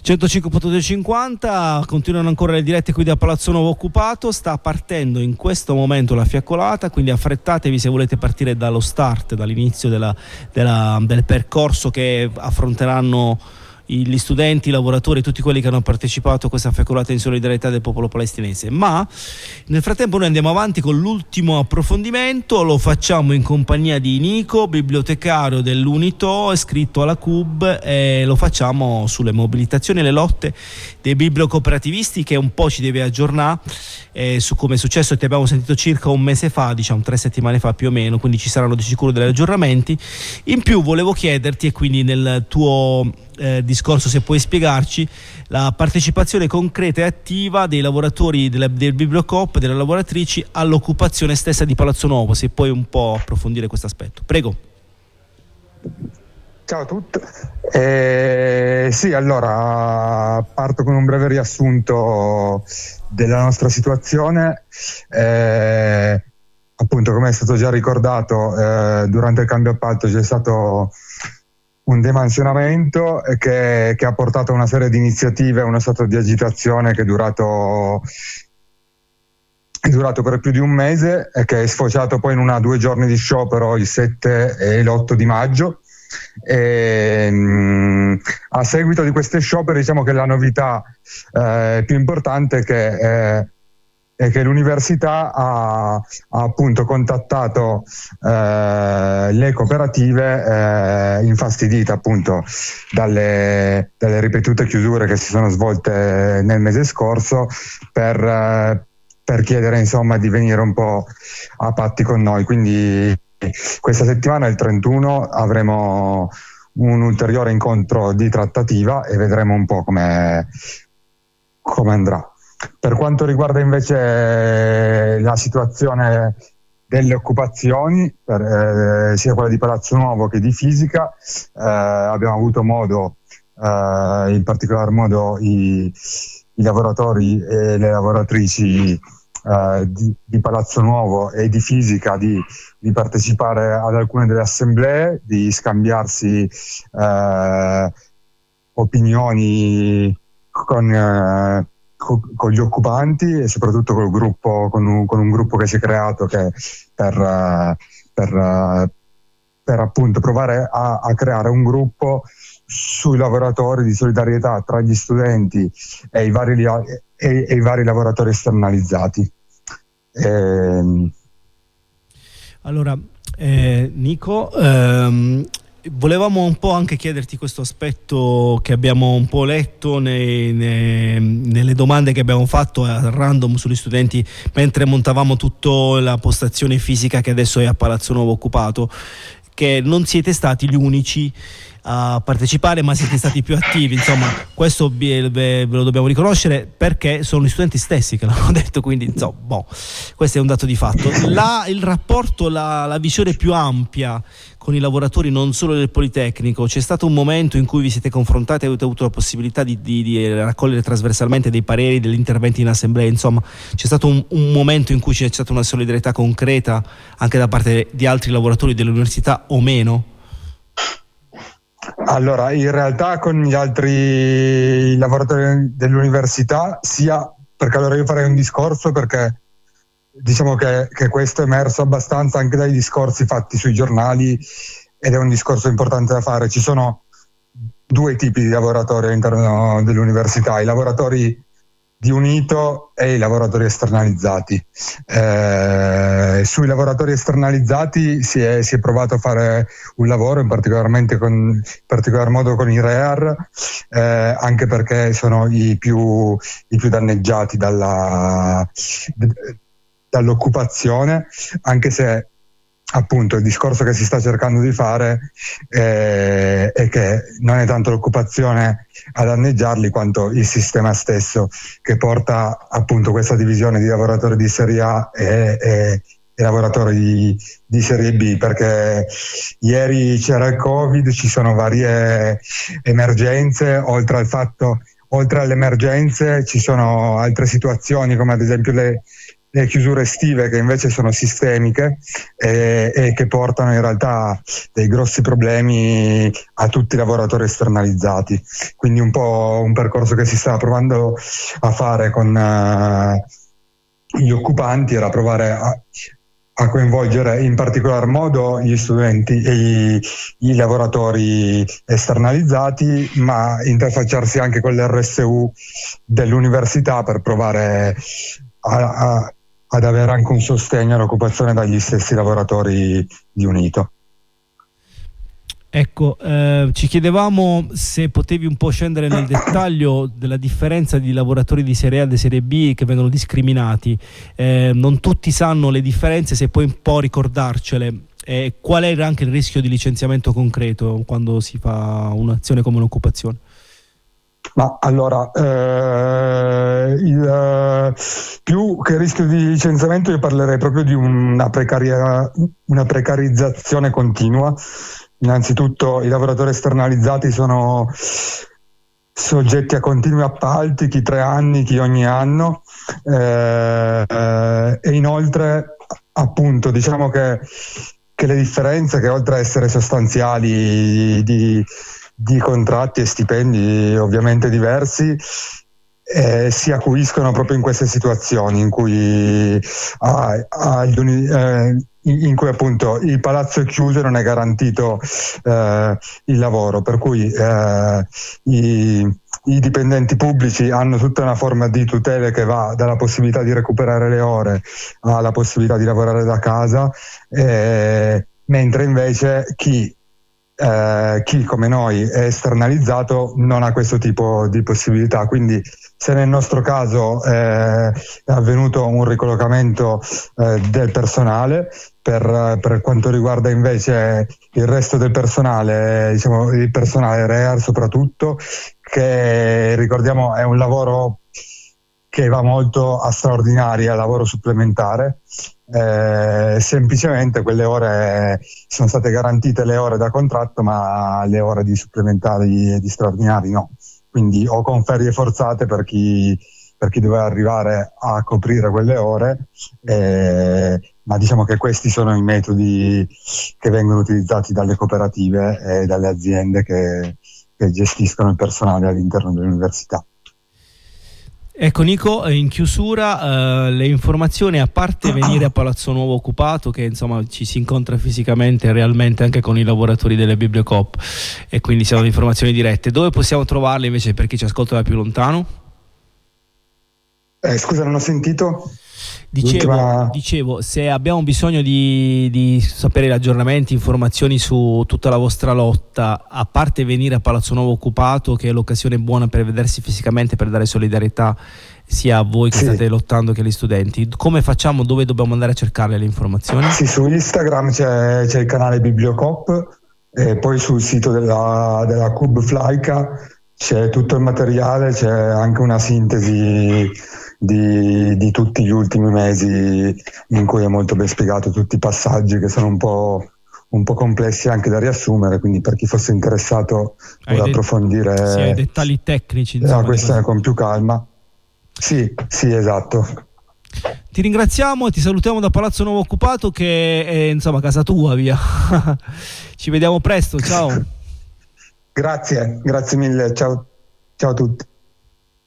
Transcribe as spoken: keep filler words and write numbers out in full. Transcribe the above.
centocinque punto duecentocinquanta, continuano ancora le dirette qui da Palazzo Nuovo occupato. Sta partendo in questo momento la fiaccolata, quindi affrettatevi se volete partire dallo start, dall'inizio della, della, del percorso che affronteranno gli studenti, i lavoratori, tutti quelli che hanno partecipato a questa fiaccolata in solidarietà del popolo palestinese. Ma nel frattempo noi andiamo avanti con l'ultimo approfondimento, lo facciamo in compagnia di Nico, bibliotecario dell'Unito, iscritto alla C U B, e lo facciamo sulle mobilitazioni e le lotte dei bibliocooperativisti, che un po' ci deve aggiornare eh, su come è successo. Ti abbiamo sentito circa un mese fa, diciamo tre settimane fa più o meno, quindi ci saranno di sicuro degli aggiornamenti. In più volevo chiederti, e quindi nel tuo Eh, discorso, se puoi spiegarci la partecipazione concreta e attiva dei lavoratori del, del Bibliocoop, delle lavoratrici all'occupazione stessa di Palazzo Nuovo, se puoi un po' approfondire questo aspetto. Prego. Ciao a tutti. Eh, sì, allora parto con un breve riassunto della nostra situazione. Eh, appunto, come è stato già ricordato, eh, durante il cambio appalto c'è stato un demansionamento che, che ha portato a una serie di iniziative, a uno stato di agitazione che è durato, è durato per più di un mese e che è sfociato poi in una due giorni di sciopero il sette e l'otto di maggio. E, mh, a seguito di questi scioperi, diciamo che la novità eh, più importante è che eh, è che l'università ha, ha appunto contattato eh, le cooperative eh, infastidite appunto dalle, dalle ripetute chiusure che si sono svolte nel mese scorso per, eh, per chiedere insomma di venire un po' a patti con noi. Quindi questa settimana, il trentuno, avremo un ulteriore incontro di trattativa e vedremo un po' come come andrà. Per quanto riguarda invece la situazione delle occupazioni, per, eh, sia quella di Palazzo Nuovo che di Fisica, eh, abbiamo avuto modo, eh, in particolar modo i, i lavoratori e le lavoratrici eh, di, di Palazzo Nuovo e di Fisica di, di partecipare ad alcune delle assemblee, di scambiarsi eh, opinioni con eh, con gli occupanti e soprattutto col gruppo, con un, con un gruppo che si è creato che per, per, per appunto provare a, a creare un gruppo sui lavoratori di solidarietà tra gli studenti e i vari, e, e i vari lavoratori esternalizzati. E... Allora, eh, Nico, ehm... volevamo un po' anche chiederti questo aspetto che abbiamo un po' letto nei, nei, nelle domande che abbiamo fatto a random sugli studenti mentre montavamo tutta la postazione fisica che adesso è a Palazzo Nuovo occupato, che non siete stati gli unici a partecipare, ma siete stati più attivi. Insomma, questo ve lo dobbiamo riconoscere, perché sono gli studenti stessi che l'hanno detto, quindi insomma, boh, questo è un dato di fatto. La, il rapporto, la, la visione più ampia con i lavoratori non solo del Politecnico, c'è stato un momento in cui vi siete confrontati e avete avuto la possibilità di, di, di raccogliere trasversalmente dei pareri, degli interventi in assemblea, insomma c'è stato un, un momento in cui c'è stata una solidarietà concreta anche da parte di altri lavoratori dell'università o meno? Allora, in realtà con gli altri lavoratori dell'università, sia perché allora io farei un discorso perché diciamo che, che questo è emerso abbastanza anche dai discorsi fatti sui giornali ed è un discorso importante da fare. Ci sono due tipi di lavoratori all'interno dell'università: i lavoratori di Unito e i lavoratori esternalizzati. Eh, sui lavoratori esternalizzati si è, si è provato a fare un lavoro, in particolarmente con, in particolar modo con i R E A R, eh, anche perché sono i più, i più danneggiati dalla, dall'occupazione, anche se appunto il discorso che si sta cercando di fare eh, è che non è tanto l'occupazione a danneggiarli quanto il sistema stesso, che porta appunto questa divisione di lavoratori di serie A e, e, e lavoratori di, di serie B, perché ieri c'era il Covid, ci sono varie emergenze, oltre al fatto oltre alle emergenze ci sono altre situazioni come ad esempio le le chiusure estive che invece sono sistemiche e, e che portano in realtà dei grossi problemi a tutti i lavoratori esternalizzati. Quindi un po' un percorso che si stava provando a fare con uh, gli occupanti era provare a a coinvolgere in particolar modo gli studenti e i, i lavoratori esternalizzati, ma interfacciarsi anche con l'R S U dell'università per provare a, a, ad avere anche un sostegno all'occupazione dagli stessi lavoratori di Unito. Ecco, eh, ci chiedevamo se potevi un po' scendere nel dettaglio della differenza di lavoratori di serie A e di serie B che vengono discriminati. Eh, non tutti sanno le differenze, se puoi un po' ricordarcele. Eh, qual era anche il rischio di licenziamento concreto quando si fa un'azione come un'occupazione? Ma allora, eh, il, più che rischio di licenziamento io parlerei proprio di una, precaria, una precarizzazione continua. Innanzitutto i lavoratori esternalizzati sono soggetti a continui appalti, chi tre anni, chi ogni anno, eh, eh, e inoltre appunto diciamo che, che le differenze, che oltre a essere sostanziali di, di contratti e stipendi ovviamente diversi, eh, si acuiscono proprio in queste situazioni in cui ah, ah, gli uni, eh, in cui appunto il palazzo è chiuso e non è garantito eh, il lavoro, per cui eh, i, i dipendenti pubblici hanno tutta una forma di tutele che va dalla possibilità di recuperare le ore alla possibilità di lavorare da casa, eh, mentre invece chi Eh, chi come noi è esternalizzato non ha questo tipo di possibilità. Quindi se nel nostro caso eh, è avvenuto un ricollocamento eh, del personale, per, per quanto riguarda invece il resto del personale, diciamo il personale R E A R soprattutto, che ricordiamo è un lavoro che va molto a straordinaria, lavoro supplementare. Eh, semplicemente quelle ore sono state garantite, le ore da contratto, ma le ore di supplementari e di straordinari no, quindi o con ferie forzate per chi, per chi doveva arrivare a coprire quelle ore, eh, ma diciamo che questi sono i metodi che vengono utilizzati dalle cooperative e dalle aziende che, che gestiscono il personale all'interno dell'università. Ecco Nico, in chiusura eh, le informazioni, a parte venire a Palazzo Nuovo occupato, che insomma ci si incontra fisicamente realmente anche con i lavoratori delle Bibliocoop e quindi siamo informazioni dirette, dove possiamo trovarle invece per chi ci ascolta da più lontano? Eh, scusa, non ho sentito. Dicevo, dicevo, se abbiamo bisogno di, di sapere gli aggiornamenti, informazioni su tutta la vostra lotta, a parte venire a Palazzo Nuovo occupato, che è l'occasione buona per vedersi fisicamente, per dare solidarietà sia a voi che sì. state lottando che agli studenti, come facciamo, dove dobbiamo andare a cercarle le informazioni? Sì, su Instagram c'è, c'è il canale Bibliocoop, e poi sul sito della, della Cub Flaica c'è tutto il materiale, c'è anche una sintesi Di, di tutti gli ultimi mesi in cui è molto ben spiegato tutti i passaggi che sono un po', un po' complessi anche da riassumere, quindi per chi fosse interessato ad de- approfondire sì, ai dettagli tecnici, insomma, la questione con più calma. Sì, sì, esatto. Ti ringraziamo e ti salutiamo da Palazzo Nuovo occupato, che è insomma casa tua, via. Ci vediamo presto, ciao. Grazie, grazie mille, ciao, ciao a tutti.